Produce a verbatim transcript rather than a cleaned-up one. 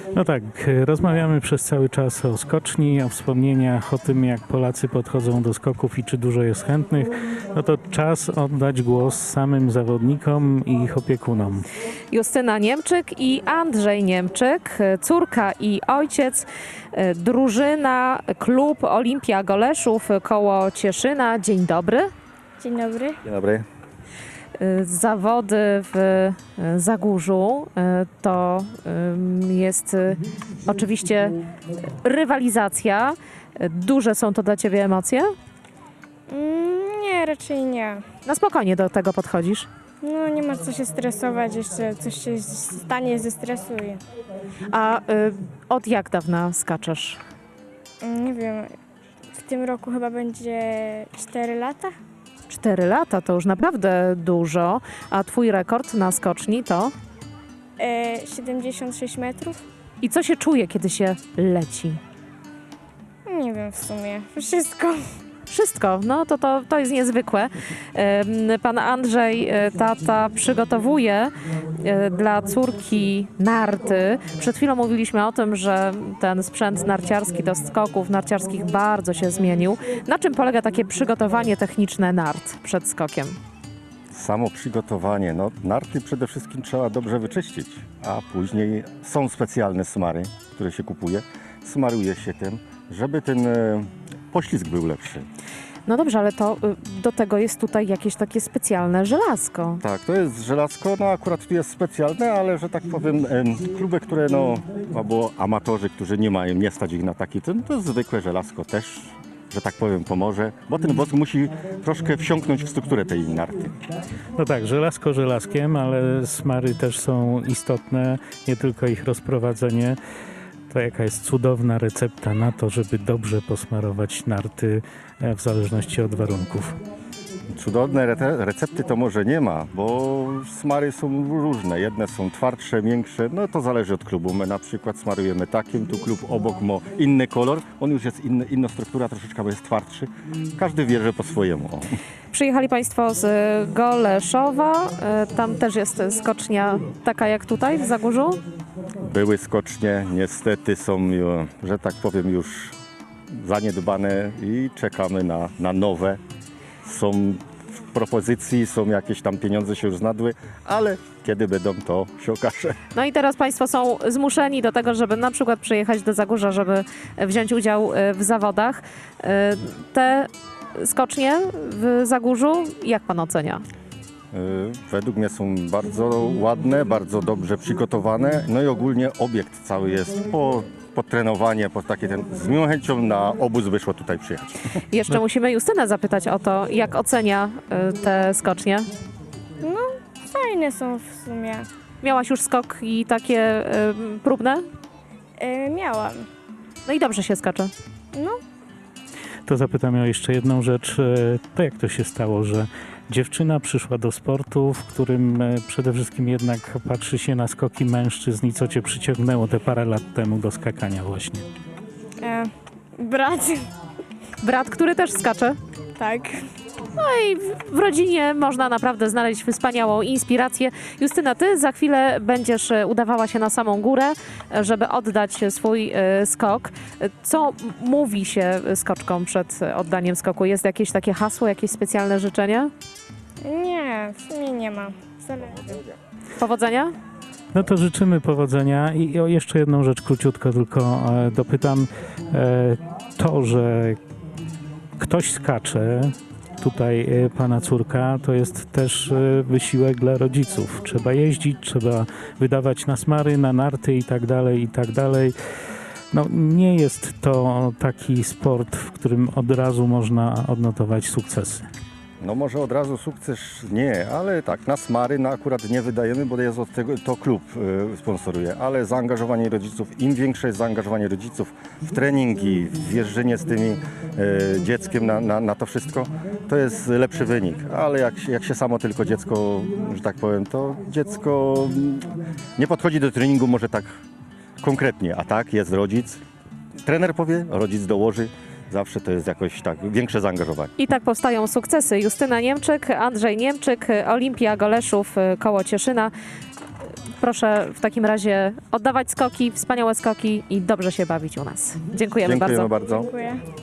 No tak, rozmawiamy przez cały czas o skoczni, o wspomnieniach, o tym, jak Polacy podchodzą do skoków i czy dużo jest chętnych. No to czas oddać głos samym zawodnikom i ich opiekunom. Justyna Niemczyk i Andrzej Niemczyk, córka i ojciec, drużyna, klub Olimpia Goleszów koło Cieszyna. Dzień dobry. Dzień dobry. Dzień dobry. Zawody w Zagórzu to jest oczywiście rywalizacja. Duże są to dla Ciebie emocje? Mm, nie, raczej nie. Na spokojnie do tego podchodzisz. No nie ma co się stresować, jeszcze coś się stanie, zestresuje. A y, od jak dawna skaczesz? Mm, Nie wiem, w tym roku chyba będzie cztery lata? Cztery lata to już naprawdę dużo. A Twój rekord na skoczni to? E, siedemdziesiąt sześć metrów? I co się czuje, kiedy się leci? Nie wiem w sumie, wszystko. Wszystko, no to, to, to jest niezwykłe. Em, Pan Andrzej, e, tata, przygotowuje e, dla córki narty. Przed chwilą mówiliśmy o tym, że ten sprzęt narciarski do skoków narciarskich bardzo się zmienił. Na czym polega takie przygotowanie techniczne nart przed skokiem? Samo przygotowanie. No, narty przede wszystkim trzeba dobrze wyczyścić, a później są specjalne smary, które się kupuje. Smaruje się tym, żeby ten e, poślizg był lepszy. No dobrze, ale to y, do tego jest tutaj jakieś takie specjalne żelazko. Tak, to jest żelazko, no akurat tu jest specjalne, ale że tak powiem, em, kluby, które no, albo amatorzy, którzy nie mają, nie stać ich na taki ten, to zwykłe żelazko też, że tak powiem, pomoże, bo ten wosk musi troszkę wsiąknąć w strukturę tej narty. No tak, żelazko żelazkiem, ale smary też są istotne, nie tylko ich rozprowadzenie. To jaka jest cudowna recepta na to, żeby dobrze posmarować narty e, w zależności od warunków. Cudowne rete- recepty to może nie ma, bo smary są różne. Jedne są twardsze, miększe, no to zależy od klubu. My na przykład smarujemy takim, tu klub obok ma inny kolor, on już jest inny, inna struktura, troszeczkę bo jest twardszy. Każdy wie, że po swojemu. O. Przyjechali Państwo z Goleszowa. Y, Tam też jest skocznia taka jak tutaj w Zagórzu. Były skocznie, niestety są, e, że tak powiem, już zaniedbane i czekamy na, na nowe. Są w propozycji, są jakieś tam pieniądze się już znadły, ale kiedy będą, to się okaże. No i teraz Państwo są zmuszeni do tego, żeby na przykład przyjechać do Zagórza, żeby wziąć udział y, w zawodach. Y, Te skocznie w Zagórzu, jak Pan ocenia? Y, Według mnie są bardzo ładne, bardzo dobrze przygotowane, no i ogólnie obiekt cały jest po potrenowanie, po takie ten, z miłą chęcią na obóz wyszło tutaj przyjechać. Jeszcze musimy Justynę zapytać o to, jak ocenia y, te skocznie. No, fajne są w sumie. Miałaś już skok i takie y, próbne? E, miałam. No i dobrze się skacze. No, To zapytam o jeszcze jedną rzecz. E, To jak to się stało, że dziewczyna przyszła do sportu, w którym e, przede wszystkim jednak patrzy się na skoki mężczyzn i co cię przyciągnęło te parę lat temu do skakania właśnie? e, brat. Brat, który też skacze. Tak. No i w- w rodzinie można naprawdę znaleźć wspaniałą inspirację. Justyna, ty za chwilę będziesz e, udawała się na samą górę, e, żeby oddać swój e, skok. E, Co m- mówi się skoczkom przed e, oddaniem skoku? Jest jakieś takie hasło, jakieś specjalne życzenie? Nie, w sumie nie ma. Zależy. Powodzenia? No to życzymy powodzenia i o jeszcze jedną rzecz króciutko tylko e, dopytam. E, to, że ktoś skacze, tutaj e, pana córka, to jest też e, wysiłek dla rodziców. Trzeba jeździć, trzeba wydawać na smary, na narty i tak dalej, i tak dalej. No nie jest to taki sport, w którym od razu można odnotować sukcesy. No może od razu sukces nie, ale tak, na smary na akurat nie wydajemy, bo jest od tego, to klub y, sponsoruje, ale zaangażowanie rodziców, im większe jest zaangażowanie rodziców w treningi, w jeżdżenie z tymi y, dzieckiem na, na, na to wszystko, to jest lepszy wynik, ale jak, się- jak się samo tylko dziecko, że tak powiem, to dziecko mm, nie podchodzi do treningu może tak konkretnie, a tak jest rodzic, trener powie, rodzic dołoży. Zawsze to jest jakoś tak, większe zaangażowanie. I tak powstają sukcesy. Justyna Niemczyk, Andrzej Niemczyk, Olimpia Goleszów koło Cieszyna. proszę w takim razie oddawać skoki, wspaniałe skoki i dobrze się bawić u nas. Dziękujemy, Dziękujemy bardzo. bardzo. Dziękuję.